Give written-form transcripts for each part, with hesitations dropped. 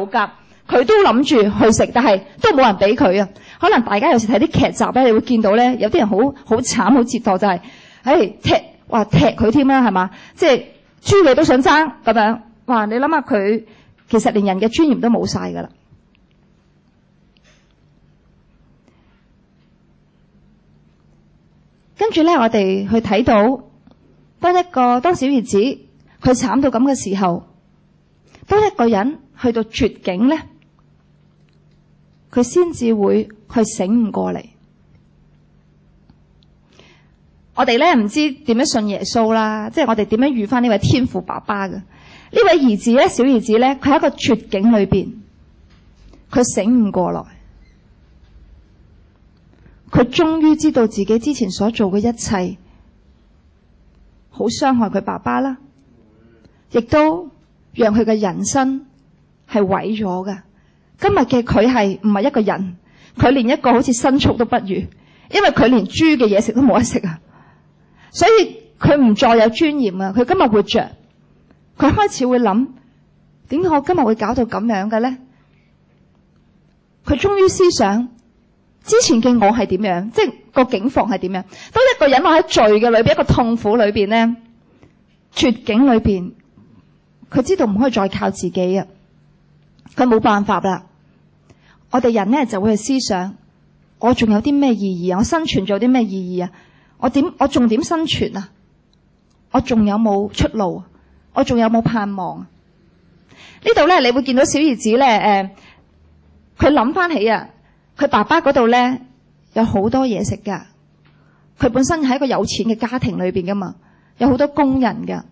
鴿，佢都諗住去食，但係都冇人俾佢啊。可能大家有時睇啲劇集咧，你會見到咧，有啲人好慘好折墮，就係踢佢添啦，係嘛？即係豬你都想爭咁樣，哇！你諗下佢其實連人嘅尊嚴都冇晒噶啦。跟住咧，我哋去睇到當小兒子佢慘到咁嘅時候，當一個人去到絕境咧，佢先至會去醒悟過嚟。我哋咧唔知點樣信耶穌啦，即係我哋點樣遇翻呢位天父爸爸嘅呢位兒子咧，小兒子咧，佢喺一個絕境裏邊，佢醒悟過來。佢終於知道自己之前所做嘅一切好傷害佢爸爸啦，亦都讓佢嘅人生係毀咗㗎。今日嘅佢係唔係一個人，佢連一個好似牲畜都不如，因為佢連豬嘅嘢食都冇得食啊！所以佢唔再有尊嚴啊！佢今日活着，佢開始會諗，點解我今日會搞到咁樣嘅咧？佢終於思想之前嘅我係點樣，即係個境況係點樣。當一個人落喺罪嘅裏邊，一個痛苦裏邊咧，絕境裏邊，佢知道唔可以再靠自己啊，佢冇辦法啦。我哋人咧就會去思想，我仲有啲咩意義啊？我生存仲有啲咩意義啊？我仲點生存啊？我仲有冇出路？我仲有冇盼望啊？呢度咧，你會見到小兒子咧，佢諗翻起啊，佢爸爸嗰度咧有好多嘢食噶。佢本身喺一個有錢嘅家庭裏邊噶嘛，有好多工人噶。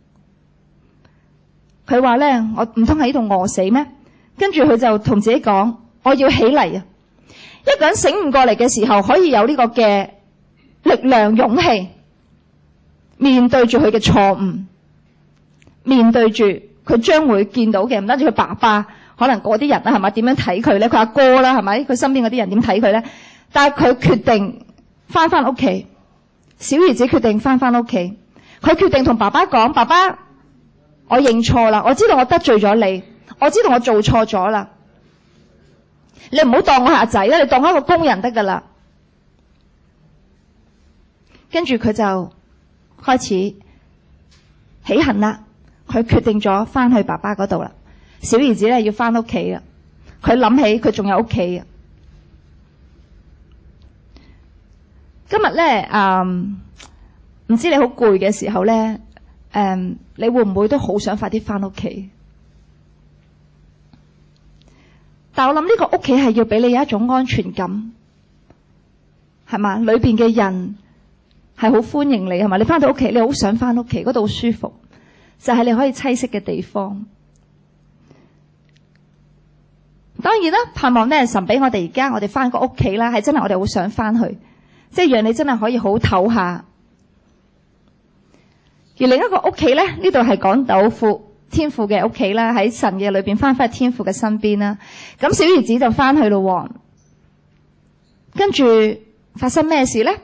佢話咧，我唔通喺呢度餓死咩？跟住佢就同自己講，我要起嚟啊！一個人醒唔過嚟嘅時候，可以有呢個嘅力量、勇氣，面對住佢嘅錯誤，面對住佢將會見到嘅，唔單止佢爸爸，可能嗰啲人啦，係咪點樣睇佢咧？佢阿哥啦，係咪？佢身邊嗰啲人點睇佢咧？但係佢決定翻屋企，小兒子決定翻屋企，佢決定同爸爸講：爸爸，我認錯啦，我知道我得罪咗你，我知道我做錯咗啦。你唔好當我係阿仔啦，你當我一個工人得噶啦。跟住佢就開始起行啦，佢決定咗翻去爸爸嗰度啦。小兒子咧要翻屋企啊，佢諗起佢仲有屋企啊。今日咧，唔知你好攰嘅時候咧，你會唔會都好想快啲翻屋企？但我諗呢個屋企係要俾你有一種安全感，係嘛？裏邊嘅人係好歡迎你，係嘛？你翻到屋企，你好想翻屋企，嗰度好舒服，就係你可以棲息嘅地方。當然啦，盼望咧，神俾我哋而家我哋翻個屋企啦，係真係我哋好想翻去，即係讓你真係可以好唞下。而另一個屋企咧，呢度係講到天父嘅屋企啦，喺神嘅裏邊翻去天父嘅身邊啦。咁小兒子就翻去咯，跟住發生咩事咧？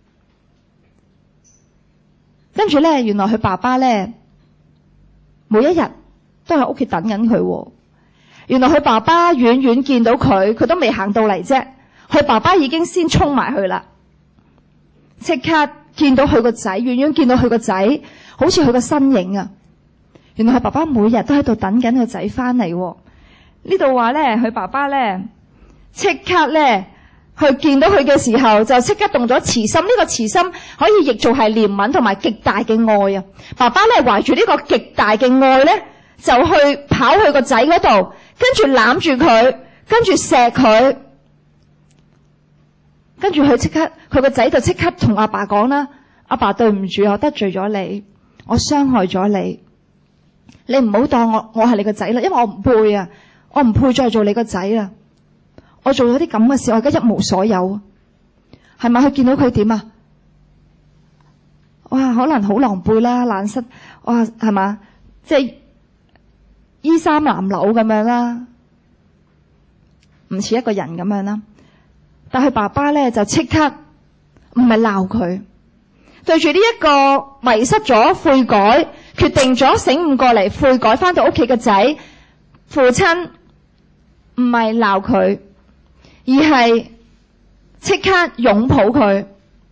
跟住咧，原來佢爸爸咧，每一日都喺屋企等緊佢。原來佢爸爸遠遠見到佢都未行到嚟啫，佢爸爸已經先衝埋去啦，即刻見到佢個仔，遠遠見到佢個仔，好似佢個身影啊！原來佢爸爸每日都喺度等緊個仔翻嚟。呢度話咧，佢爸爸咧即刻咧去見到佢嘅時候，就即刻動咗慈心。呢個慈心可以譯做係憐憫同埋極大嘅愛啊！爸爸咧懷住呢個極大嘅愛咧，就去跑去個仔嗰度，跟住攬住佢，跟住錫佢，跟住佢個仔就即刻同阿爸講啦：阿爸，對唔住，我得罪咗你，我傷害咗你，你唔好當我係你個仔啦，因為我唔配啊，我唔配再做你個仔啦，我做咗啲咁嘅事，我而家一無所有，係咪？佢見到佢點啊？哇，可能好狼狽啦，爛失，哇，係嘛？即係衣衫襤褸咁樣啦，唔似一個人咁樣啦。但係爸爸咧就即刻唔係鬧佢，對住呢一個迷失咗悔改，決定咗醒悟過嚟悔改翻到屋企嘅仔，父親唔係鬧佢，而係即刻擁抱佢，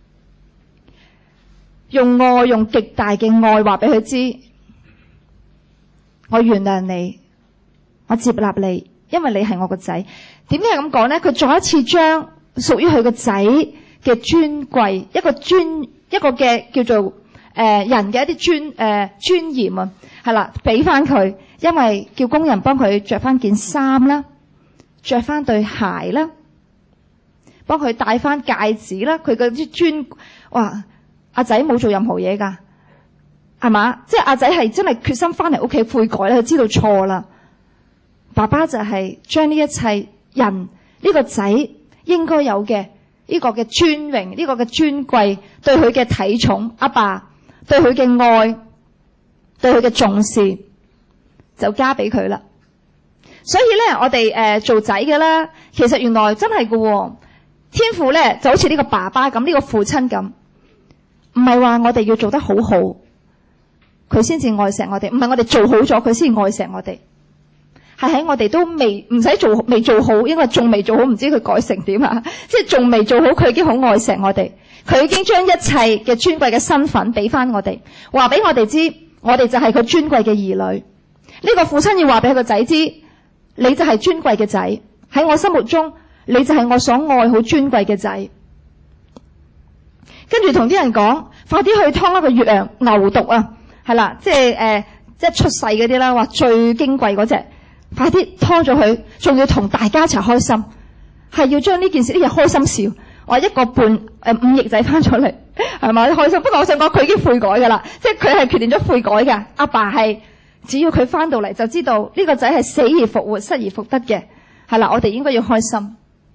用極大嘅愛話俾佢知，我原諒你，我接納你，因為你係我個仔。點解咁講呢？佢再一次將屬於佢個仔嘅尊貴，一個嘅叫做人嘅一啲尊嚴啊，係啦，俾翻佢，因為叫工人幫佢着翻件衫啦，着翻對鞋啦，幫佢戴翻戒指啦，佢嗰啲哇！阿仔冇做任何嘢噶，係嘛？即係阿仔係真係決心翻嚟屋企悔改啦，佢知道錯啦。爸爸就係將呢一切人呢個仔應該有嘅呢個嘅尊榮，呢個嘅尊貴，對佢嘅體重，阿爸對佢嘅愛，對佢嘅重視，就加俾佢啦。所以咧，我哋做仔嘅咧，其實原來真係嘅，天父咧就好似呢個爸爸咁，呢個父親咁。唔係話我哋要做得好好，佢先至愛錫我哋；唔係我哋做好咗，佢先愛錫我哋。係喺我哋都未做好，因為仲未做好，唔知佢改成點啊！即係仲未做好，佢已經好愛錫我哋。佢已經將一切嘅尊貴嘅身份俾翻我哋，話俾我哋知，我哋就係佢尊貴嘅兒女。呢個父親要話俾佢個仔知，你就係尊貴嘅仔，喺我心目中，你就係我所愛好尊貴嘅仔。跟住同啲人講，快啲去劏一個月亮牛犢啊，係啦，即係出世嗰啲啦，話最矜貴嗰隻，快啲劏咗佢，仲要同大家一齊開心，係要將呢件事呢日開心笑。我一個半五億仔翻咗嚟，係咪開心？不過我想講，佢已經悔改噶啦，即係佢係決定咗悔改嘅。阿爸係只要佢翻到嚟，就知道呢個仔係死而復活、失而復得嘅，係啦，我哋應該要開心。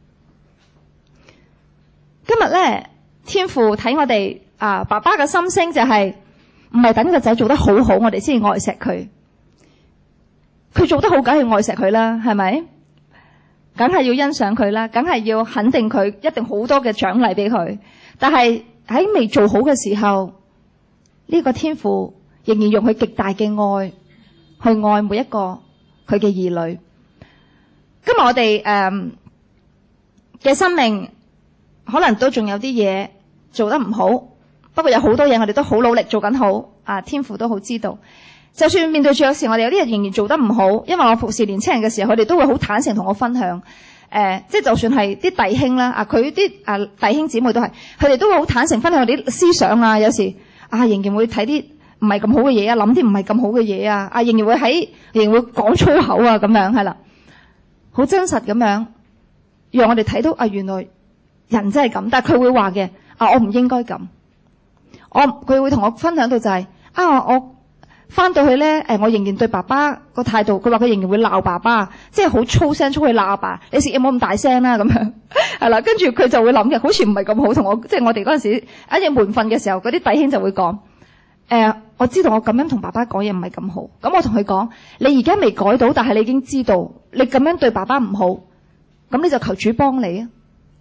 今日咧。天父睇我哋爸爸嘅心聲就係唔係等個仔做得好好，我哋先愛錫佢。佢做得好，梗係愛錫佢啦，係咪？梗係要欣賞佢啦，梗係要肯定佢，一定好多嘅獎勵俾佢。但係喺未做好嘅時候，呢個天父仍然用佢極大嘅愛去愛每一個佢嘅兒女。今日我哋嘅生命可能都仲有啲嘢做得唔好，不過有好多嘢我哋都好努力做緊好。天父都好知道，就算面對住有時我哋有啲人仍然做得唔好，因為我服侍年青人嘅時候，佢哋都會好坦誠同我分享。即係就算係啲弟兄啦，佢啲弟兄姊妹都係，佢哋都會好坦誠分享啲思想啊。有時仍然會睇啲唔係咁好嘅嘢啊，諗啲唔係咁好嘅嘢啊。仍然會講粗口啊，咁樣係啦，好真實咁樣，讓我哋睇到原來人真係咁。但係佢會話嘅我唔應該咁。佢會同我分享到就係我翻到去咧，我仍然對爸爸個態度，佢話佢仍然會鬧爸爸，即係好粗聲出去鬧阿爸，你食嘢冇咁大聲啦咁樣，係啦。跟住佢就會諗嘅，好似唔係咁好同我，即係我哋嗰陣時一夜門訓嘅時候，嗰啲弟兄就會講，我知道我咁樣同爸爸講嘢唔係咁好，咁我同佢講，你而家未改到，但係你已經知道你咁樣對爸爸唔好，咁你就求主幫你啊。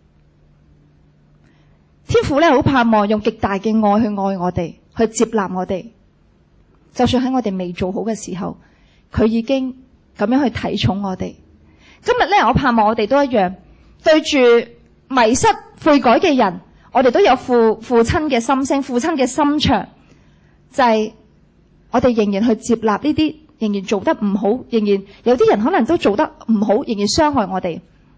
天父咧好盼望用極大嘅愛去愛我哋，去接納我哋。就算喺我哋未做好嘅時候，佢已經咁樣去睇重我哋。今日咧，我盼望我哋都一樣，對住迷失悔改嘅人，我哋都有父親嘅心聲，父親嘅心腸，就係我哋仍然去接納呢啲仍然做得唔好，仍然有啲人可能都做得唔好，仍然傷害我哋。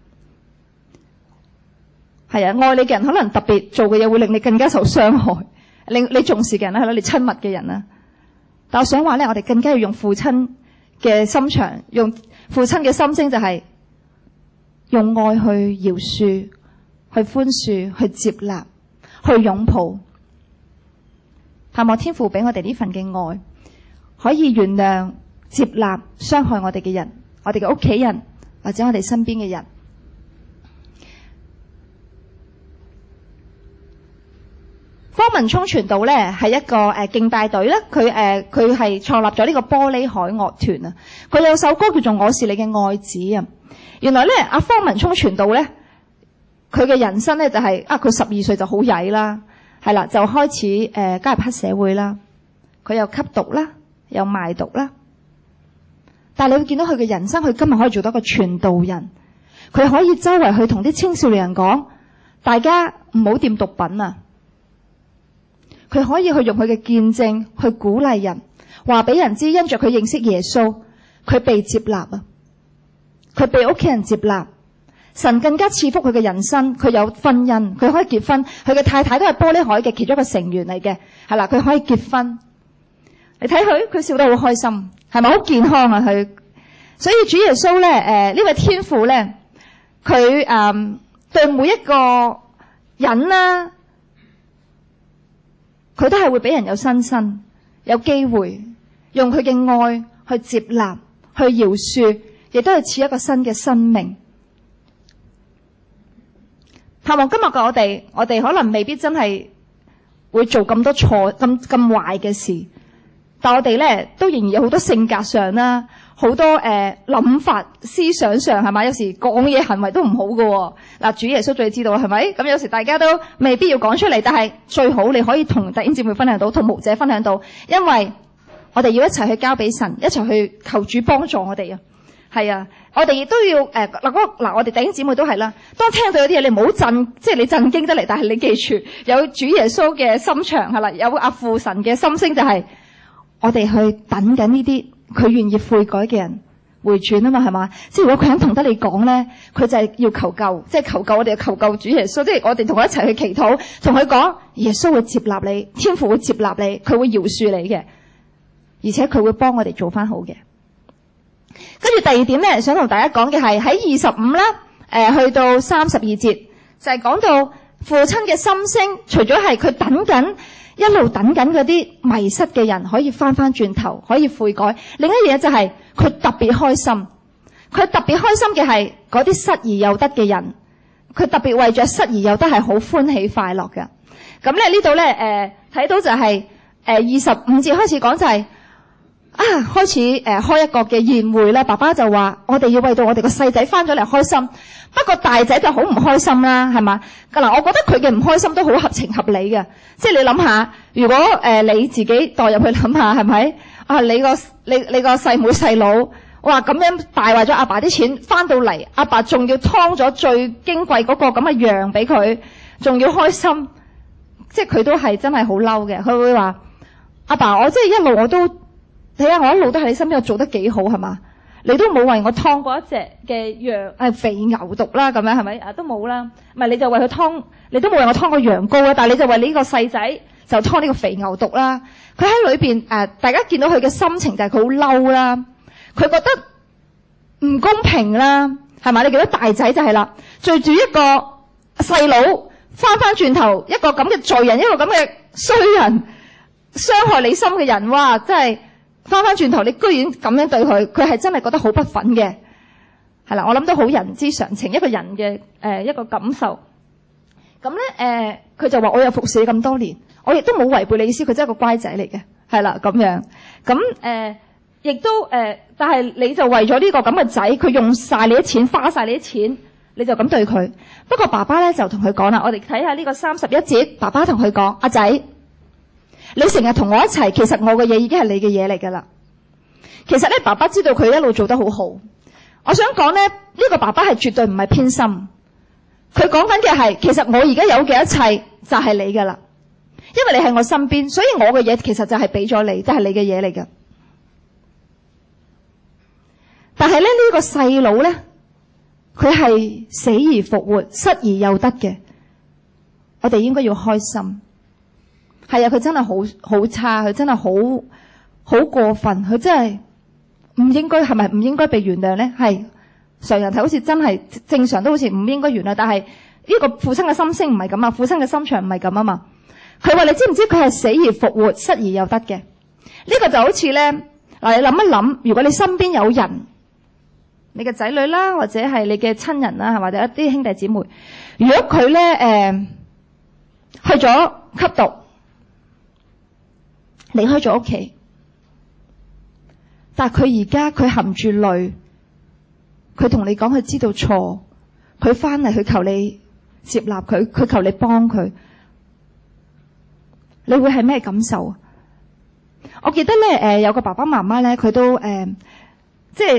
係啊，愛你嘅人可能特別做嘅嘢會令你更加受傷害，令你重視嘅人咧係咯，你親密嘅人啦。但我想話咧，我哋更加要用父親嘅心腸，用父親嘅心聲，就係用愛去饒恕、去寬恕、去接納、去擁抱。盼望天父俾我哋呢份嘅愛，可以原諒、接納傷害我哋嘅人，我哋嘅屋企人或者我哋身邊嘅人。方文聰傳道咧係一個敬拜隊咧，佢係創立咗呢個玻璃海樂團啊。佢有首歌叫做《我是你嘅愛子》啊。原來咧阿方文聰傳道咧，佢嘅人生咧就係佢12歲就好曳啦，係啦，就開始加入黑社會啦。佢又吸毒啦，又賣毒啦。但係你會見到佢嘅人生，佢今日可以做到一個傳道人， 佢可以周圍去同啲青少年人講，大家唔好掂毒品啊。佢可以去用佢嘅見證去鼓勵人，話俾人知因着佢認識耶穌，佢被接納啊，佢被屋企人接納，神更加賜福佢嘅人生，佢有婚姻，佢可以結婚，佢嘅太太都係玻璃海嘅其中一個成員嚟嘅，係啦，佢可以結婚。你睇佢笑得好開心，係咪好健康啊？佢，所以主耶穌咧，呢位天父咧，佢對每一個人啦，佢都係會俾人有新生，有機會用佢嘅愛去接納，去饒恕，亦都係賜一個新嘅生命。盼望今日嘅我哋可能未必真係會做咁多錯、咁壞嘅事。但我哋咧都仍然有好多性格上啦，好多諗法、思想上係咪？有時講嘢行為都唔好㗎嗱，主耶穌最知道係咪？咁有時大家都未必要講出嚟，但係最好你可以同弟兄姊妹分享到，同牧者分享到，因為我哋要一齊去交俾神，一齊去求主幫助我哋啊！係啊，我哋亦都要我哋弟兄姊妹都係啦。當聽到有啲嘢，你唔好震，即係你震驚得嚟，但係你記住有主耶穌嘅心腸係啦，有阿父神嘅心聲就係。我哋去等緊呢啲佢願意悔改嘅人回轉啊嘛，係嘛？即係如果佢肯同得你講咧，佢就係要求救，即係求救。我哋求救主耶穌，即係我哋同佢一齊去祈禱，同佢講耶穌會接納你，天父會接納你，佢會饒恕你嘅，而且佢會幫我哋做翻好嘅。跟住第二點咧，想同大家講嘅係喺25啦，去到32節，就係講到父親嘅心聲，除咗係佢等緊。一路等緊嗰啲迷失嘅人可以翻轉頭，可以悔改。另一樣嘢就係佢特別開心，佢特別開心嘅係嗰啲失而又得嘅人，佢特別為着失而又得係好歡喜快樂嘅。咁咧呢度咧睇到就係25節開始講就係開始開一個嘅宴會啦。爸爸就話我哋要為到我哋個細仔翻咗嚟開心，不過大仔就好唔開心啦，係嘛？嗱，我覺得佢嘅唔開心都好合情合理嘅。即係你諗下，如果你自己代入去諗下，係咪啊？你個細妹細佬，哇咁樣敗壞咗阿爸啲錢，翻到嚟阿爸仲要劏咗最矜貴嗰個咁嘅羊俾佢，仲要開心，即係佢都係真係好嬲嘅。佢會話阿爸，我即係一路我都睇下，我一路都喺你身邊，我做得幾好係嘛？你都冇為我劏過一隻嘅羊肥牛犢啦，咁樣係咪都冇啦？唔係你就為佢劏，你都冇為我劏過羊羔啊！但係你就為你呢個細仔就劏呢個肥牛犢啦。佢喺裏邊大家見到佢嘅心情就係佢好嬲啦，佢覺得唔公平啦，係咪？你見到大仔就係啦，隨住一個細佬翻轉頭，一個咁嘅罪人，一個咁嘅衰人，傷害你心嘅人，哇！真係〜翻轉頭，你居然咁樣對佢，佢係真係覺得好不忿嘅，係啦，我諗都好人之常情，一個人嘅一個感受。咁咧佢就話我有服侍你咁多年，我亦都冇違背你意思，佢真係個乖仔嚟嘅，係啦咁樣。咁亦都但係你就為咗呢個咁嘅仔，佢用晒你啲錢，花晒你啲錢，你就咁對佢。不過爸爸咧就同佢講啦，我哋睇下呢個31節，爸爸同佢講：阿仔。你成日同我一齊，其實我嘅嘢已經係你嘅嘢嚟㗎啦。其實咧，爸爸知道佢一路做得好好。我想講咧，呢個爸爸係絕對唔係偏心。佢講緊嘅係，其實我而家有嘅一切就係你㗎啦。因為你喺我身邊，所以我嘅嘢其實就係俾咗你，都係你嘅嘢嚟㗎。但係咧，呢個細佬咧，佢係死而復活、失而又得嘅。我哋應該要開心。係啊，佢真係好差，佢真係好過分，佢真係唔應該，係咪唔應該被原諒咧？係常人睇好似真係正常都好似唔應該原諒，但係呢個父親嘅心聲唔係咁啊，父親嘅心腸唔係咁啊嘛。佢話你知唔知佢係死而復活、失而又得嘅？呢個就好似咧嗱，你諗一諗，如果你身邊有人，你嘅仔女啦，或者係你嘅親人啦，或者一啲兄弟姊妹，如果佢咧去咗吸毒。離開咗屋企，但係佢而家佢含住淚，佢同你講佢知道錯，佢翻嚟去求你接納佢，佢求你幫佢，你會係咩感受啊？我記得咧，有個爸爸媽媽咧，佢都即係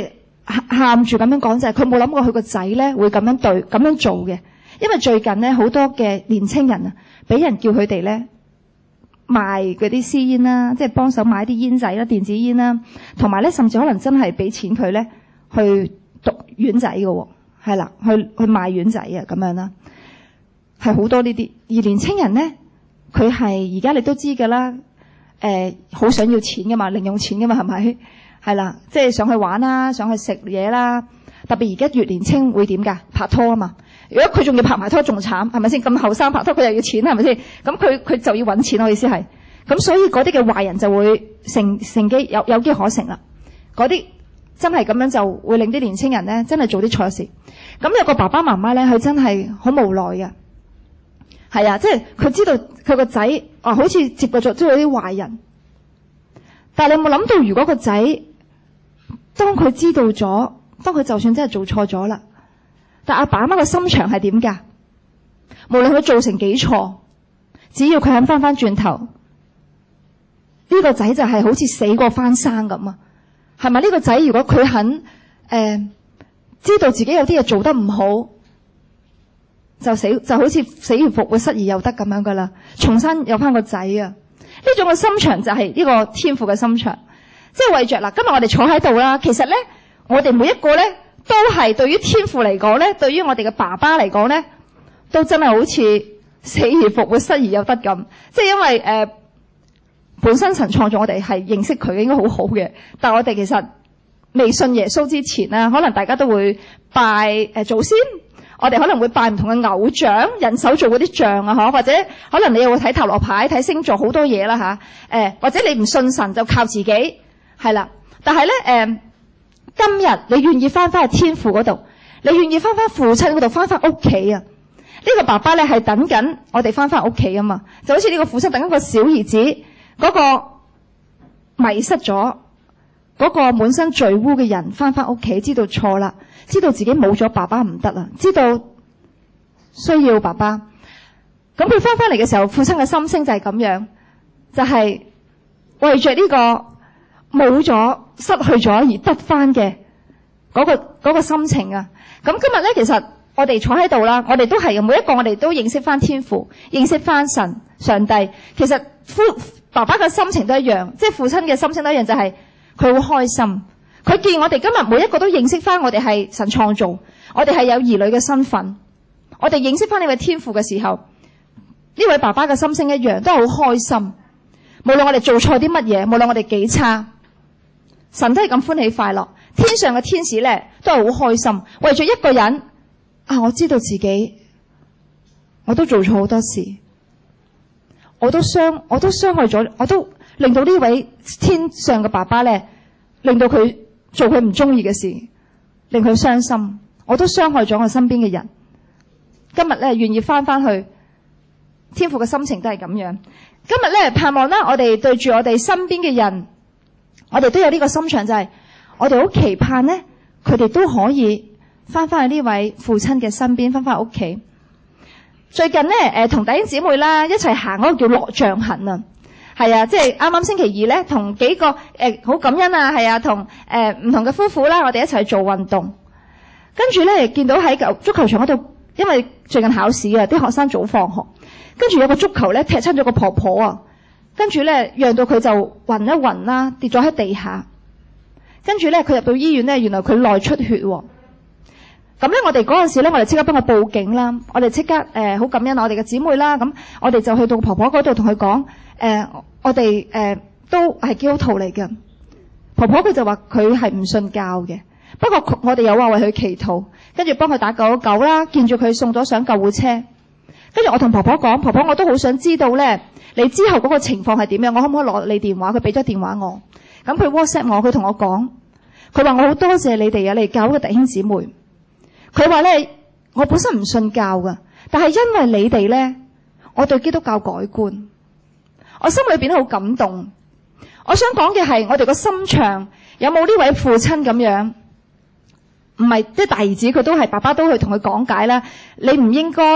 喊住咁樣講，就係佢冇諗過佢個仔咧會咁樣做嘅。因為最近咧好多嘅年青人啊，俾人叫佢哋咧賣嗰啲私煙啦，即係幫手買啲煙仔啦、電子煙啦，同埋咧甚至可能真係俾錢佢咧去毒丸仔嘅，係啦，去賣丸仔啊咁樣啦，係好多呢啲。而年青人咧，佢係而家你都知㗎啦，好想要錢㗎嘛，零用錢㗎嘛，係咪？係啦，即係想去玩啦，想去食嘢啦。特別而家越年青會點㗎？拍拖啊嘛。如果佢仲要拍埋拖仲慘，係咪先？咁後生拍拖佢又要錢，係咪先？咁佢就要揾錢，我意思係。咁所以嗰啲嘅壞人就會乘機有機可乘啦。嗰啲真係咁樣就會令啲年青人咧真係做啲錯事。咁有個爸爸媽媽咧，佢真係好無奈嘅。係啊，即係佢知道佢個仔好似接過咗都有啲壞人。但係你有冇諗到，如果個仔當佢知道咗，當佢就算真係做錯咗啦，但阿爸阿媽嘅心腸係點㗎？無論佢做成幾錯，只要佢肯翻轉頭，呢個仔就係好似死過翻生咁啊！係咪？呢個仔如果佢肯知道自己有啲嘢做得唔好，就好似死而復活、失而又得咁樣㗎啦，重新有翻個仔啊！呢種嘅心腸就係呢個天父嘅心腸，即係為着嗱，今日我哋坐喺度啦，其實咧，我哋每一個咧都係對於天父嚟講咧，對於我哋嘅爸爸嚟講咧，都真係好似死而復活、失而又得咁。即係因為本身神創造我哋係認識佢應該好好嘅，但係我哋其實未信耶穌之前啦，可能大家都會拜祖先。我哋可能會拜唔同嘅偶像，人手做嗰啲像啊，或者可能你又會睇塔羅牌、睇星座好多嘢啦吓，或者你唔信神就靠自己，係啦。但係咧今日你願意翻去天父嗰度，你願意翻父親嗰度，翻屋企啊？呢個爸爸咧係等緊我哋翻屋企啊嘛，就好似呢個父親等緊個小兒子嗰個迷失咗嗰個滿身罪污嘅人翻屋企，知道錯啦。知道自己冇咗爸爸唔得啦，知道需要爸爸。咁佢翻嚟嘅時候，父親嘅心聲就係咁樣，就係為着呢個冇咗、失去咗而得翻嘅嗰個心情啊。咁今日咧，其實我哋坐喺度啦，我哋都係每一個我哋都認識翻天父，認識翻神上帝。其實爸爸嘅心情都一樣，即係父親嘅心情都一樣，就係佢好開心。佢見我哋今日每一個都認識翻我哋係神創造，我哋係有兒女嘅身份，我哋認識翻呢位天父嘅時候，呢位爸爸嘅心聲一樣，都係好開心。無論我哋做錯啲乜嘢，無論我哋幾差，神都係咁歡喜快樂。天上嘅天使咧都係好開心，為咗一個人我知道自己我都做錯好多事，我都傷害咗，我都令到呢位天上嘅爸爸咧，令到佢做佢唔中意嘅事，令佢傷心，我都傷害咗我身邊嘅人。今日咧願意翻去，天父嘅心情都係咁樣。今日咧盼望啦，我哋對住我哋身邊嘅人，我哋都有呢個心腸，就係我哋好期盼咧，佢哋都可以翻去呢位父親嘅身邊，翻屋企。最近咧同弟兄姊妹啦一齊行嗰個叫落象行啊。係啊，即係啱啱星期二咧，同幾個好感恩啊，係啊，同唔同嘅夫婦啦，我哋一齊去做運動。跟住咧，見到喺足球場嗰度，因為最近考試啊，啲學生早放學，跟住有個足球咧踢親咗個婆婆啊，跟住咧讓到佢就暈一暈啦，跌咗喺地下。跟住咧佢入到醫院咧，原來佢內出血喎。咁咧我哋嗰陣時咧，我哋即刻幫佢報警啦，我哋即刻好感恩我哋嘅姊妹啦，咁我哋就去到婆婆嗰度同佢講。我哋都係基督徒嚟嘅。婆婆佢就話佢係唔信教嘅，不過我哋有話為佢祈禱，跟住幫佢打999啦，見住佢送咗上救護車。跟住我同婆婆講，婆婆我都好想知道咧，你之後嗰個情況係點樣？我可唔可以攞你電話？佢俾咗電話我，咁佢 WhatsApp 我，佢同我講，佢話我好多謝你哋啊，你教嘅弟兄姊妹。佢話咧，我本身唔信教噶，但係因為你哋咧，我對基督教改觀。我心裏邊好感動。我想講嘅係，我哋個心腸有冇呢位父親咁樣？唔係即係大兒子，佢都係爸爸都去同佢講解啦。你唔應該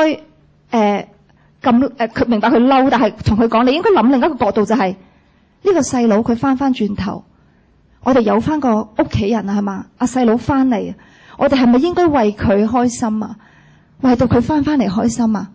佢明白佢嬲，但係同佢講，你應該諗另一個角度，就係呢個細佬佢翻轉頭我哋有翻個屋企人啊，係嘛？阿細佬翻嚟，我哋係咪應該為佢開心啊？為到佢翻嚟開心啊？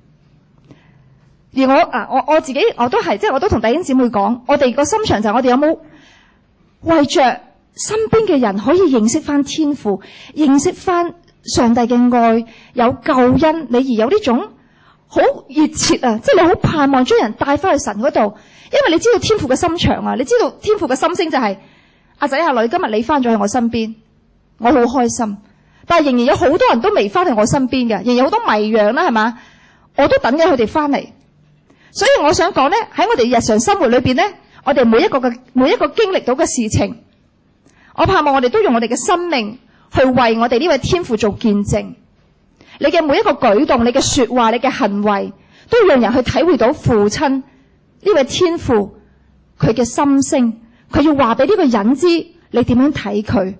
而我自己我都係，即係我都同弟兄姊妹講，我哋個心腸就係我哋有冇為着身邊嘅人可以認識翻天父，認識翻上帝嘅愛，有救恩，你而有呢種好熱切啊！即係你好盼望將人帶翻去神嗰度，因為你知道天父嘅心腸啊，你知道天父嘅心聲就係阿仔阿女，今日你翻咗去我身邊，我好開心。但係仍然有好多人都未翻去我身邊嘅，仍然有好多迷羊啦，係嘛？我都等緊佢哋翻嚟。所以我想講咧，喺我哋日常生活裏邊咧，我哋每一個經歷到嘅事情，我盼望我哋都用我哋嘅生命去為我哋呢位天父做見證。你嘅每一個舉動，你嘅說話，你嘅行為，都要讓人去體會到父親呢位天父佢嘅心聲，佢要話俾呢個人知你點樣睇佢。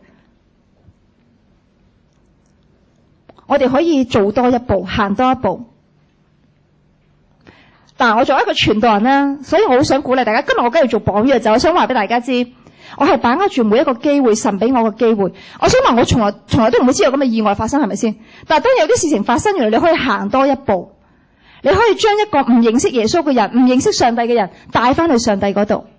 我哋可以做多一步，行多一步。但我作為一個傳道人啦，所以我好想鼓勵大家。今日我梗係做榜樣，就我想話俾大家知，我係把握住每一個機會，神俾我嘅機會。我想話我從來都唔會知道有咁嘅意外發生，係咪先？但係當有啲事情發生，原來你可以行多一步，你可以將一個唔認識耶穌嘅人、唔認識上帝嘅人帶翻去上帝嗰度。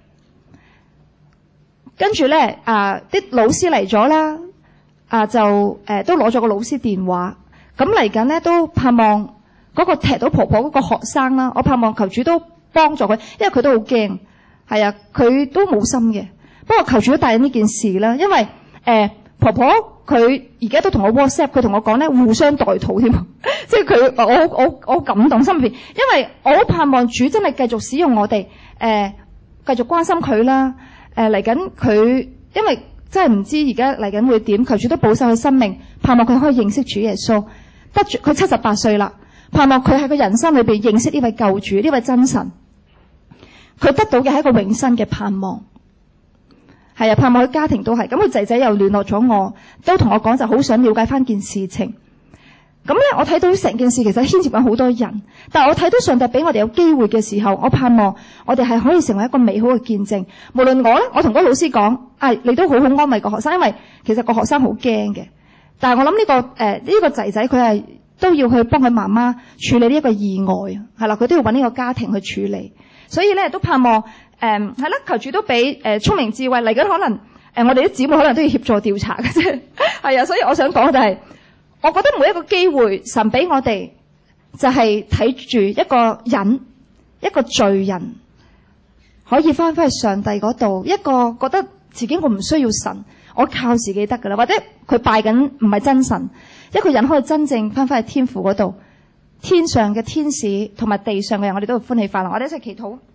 跟住咧，啲老師嚟咗啦，都攞咗個老師電話。咁嚟緊咧都盼望嗰個踢到婆婆嗰個學生啦，我盼望求主都幫助佢，因為佢都好驚，係啊，佢都冇心嘅。不過求主都帶緊呢件事啦，因為婆婆佢而家都同我 WhatsApp， 佢同我講咧互相代禱添，即係佢我好感動心入邊，因為我好盼望主真係繼續使用我哋，繼續關心佢啦。嚟緊佢因為真係唔知而家嚟緊會點，求主都保守佢生命，盼望佢可以認識主耶穌。得住佢78歲啦，盼望佢喺佢人生裏邊認識呢位救主，呢位真神。佢得到嘅係一個永生嘅盼望。係啊，盼望佢家庭都係。咁佢仔仔又聯絡咗我，都同我講就好想了解翻件事情。咁咧，我睇到成件事其實牽涉緊好多人，但係我睇到上帝俾我哋有機會嘅時候，我盼望我哋係可以成為一個美好嘅見證。無論我咧，我同嗰個老師講，你都好好安慰個學生，因為其實個學生好驚嘅。但係我諗呢個仔仔佢係都要去幫佢媽媽處理呢一個意外，係啦，佢都要搵呢個家庭去處理。所以咧都盼望係啦，求主都俾聰明智慧嚟緊，可能我哋啲姊妹可能都要協助調查嘅啫。係啊，所以我想講就係，我覺得每一個機會神俾我哋就係睇住一個人，一個罪人可以翻去上帝嗰度，一個覺得自己我唔需要神，我靠自己得噶啦，或者佢拜緊唔係真神，一個人可以真正翻去天父嗰度，天上嘅天使同埋地上嘅人，我哋都會歡喜快樂。我哋一齊祈禱。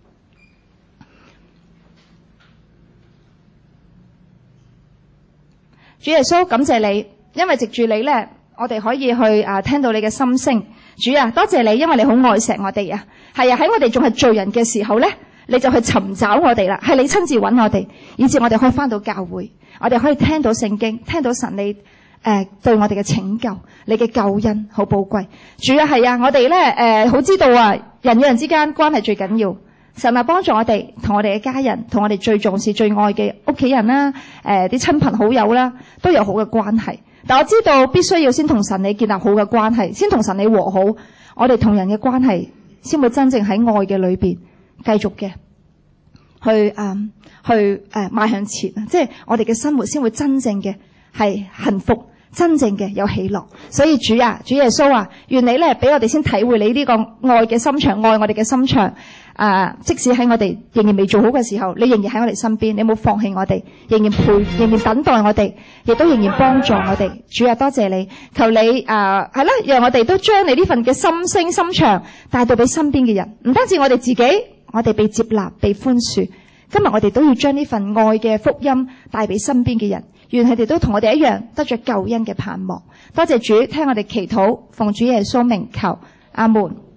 主耶穌，感謝你，因為藉住你咧，我哋可以去聽到你嘅心聲。主啊，多謝你，因為你好愛錫我哋啊。係啊，喺我哋仲係罪人嘅時候咧，你就去尋找我哋啦。係你親自揾我哋，以致我哋可以翻到教會，我哋可以聽到聖經，聽到神你對我哋嘅拯救，你嘅救恩好寶貴。主啊，係啊，我哋咧好知道啊，人與人之間關係最緊要。神啊，幫助我哋同我哋嘅家人，同我哋最重視、最愛嘅屋企人啦，啲親朋好友啦，都有好嘅關係。但我知道必須要先同神你建立好嘅關係，先同神你和好，我哋同人嘅關係先會真正喺愛嘅裏邊繼續嘅去邁向前，即係我哋嘅生活先會真正嘅係幸福，真正嘅有喜樂。所以主啊，主耶穌啊，願你咧俾我哋先體會你呢個愛嘅心腸，愛我哋嘅心腸。即使喺我哋仍然未做好嘅時候，你仍然喺我哋身邊，你冇放棄我哋，仍然仍然等待我哋，亦都仍然幫助我哋。主啊，多謝你，求你係啦，讓我哋都將你呢份嘅心聲心腸帶到俾身邊嘅人，唔單止我哋自己，我哋被接納、被寬恕。今日我哋都要將呢份愛嘅福音帶俾身邊嘅人，願佢哋都同我哋一樣得着救恩嘅盼望。多謝主，聽我哋祈禱，奉主耶穌名求，阿門。